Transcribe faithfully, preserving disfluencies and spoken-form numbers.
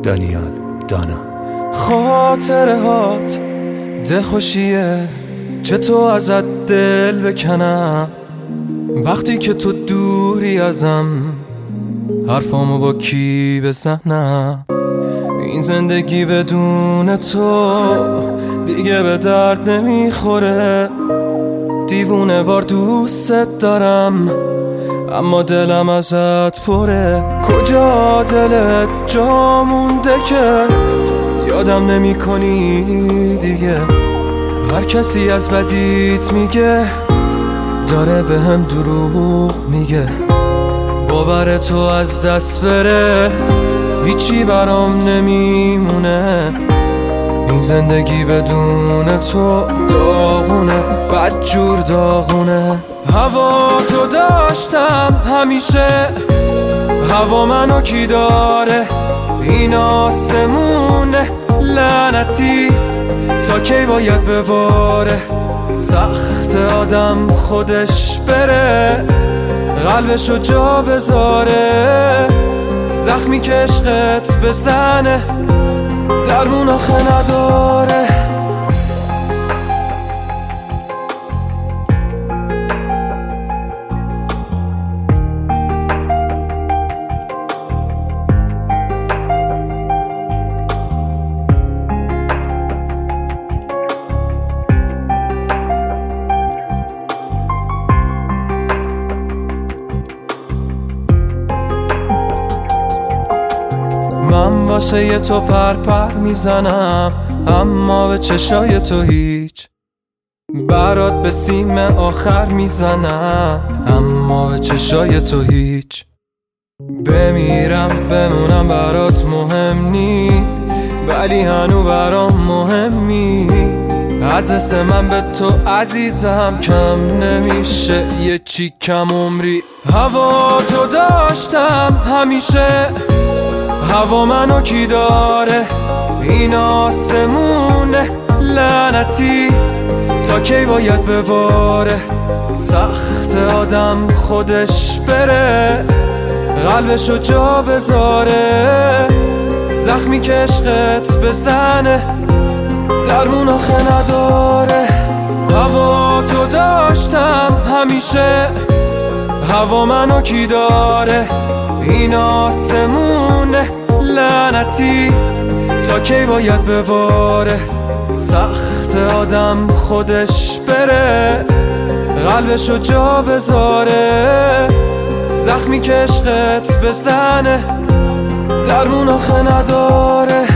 دانیال دانا. خاطره هات دلخوشیه، چطور ازت دل بکنم وقتی که تو دوری ازم، حرفامو با کی بزنم؟ این زندگی بدون تو دیگه به درد نمیخوره. دیوونه وار دوست دارم اما دلم ازت پره. کجا دلت جا مونده که یادم نمی کنی دیگه؟ هر کسی از بدیت میگه داره به هم دروغ میگه. باور تو از دست بره هیچی برام نمیمونه. این زندگی بدون تو داغونه، بدجور داغونه. هوا تو داشتم همیشه، هوا منو کی داره؟ این آسمونه لعنتی تا کی باید بباره؟ سخت آدم خودش بره، قلبشو جا بذاره. زخمی که عشقت بزنه درمون آخه نداره. من واسه یه تو پر پر میزنم اما به چشای تو هیچ. برات به سیم آخر میزنم اما به چشای تو هیچ. بمیرم بمونم برات مهم نی، ولی هنو برام مهمی. از حس من به تو عزیزم کم نمیشه یه چی کم عمری. هوا تو داشتم همیشه، هوا منو کی داره؟ این آسمونه لعنتی تا کی باید بباره؟ سخت آدم خودش بره، قلبشو جا بذاره. زخمی که عشقت بزنه درمون آخه نداره. هوا تو داشتم همیشه، هوا منو کی داره؟ این آسمونه لعنتی تا کی باید بباره؟ سخت آدم خودش بره، قلبشو جا بذاره. زخمی که عشقت بزنه درمون آخه نداره.